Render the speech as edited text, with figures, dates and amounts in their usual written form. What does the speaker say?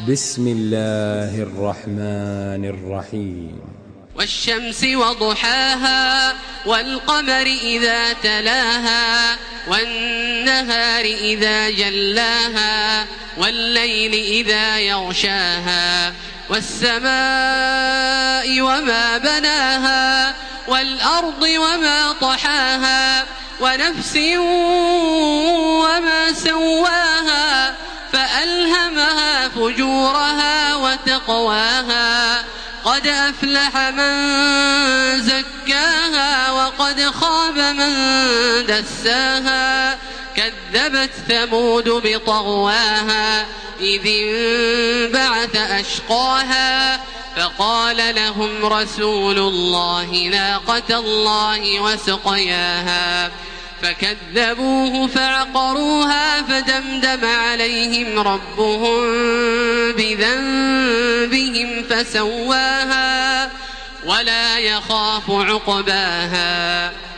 بسم الله الرحمن الرحيم. والشمس وضحاها والقمر إذا تلاها والنهار إذا جلاها والليل إذا يغشاها والسماء وما بناها والأرض وما طحاها ونفس وما سواها فألهمها فجورها وتقواها قد أفلح من زكاها وقد خاب من دساها كذبت ثمود بطغواها إذ انبعث أشقاها فقال لهم رسول الله ناقة الله وسقياها فكذبوه فعقروها فدمدم عليهم ربهم بذنبهم فسواها ولا يخاف عقباها.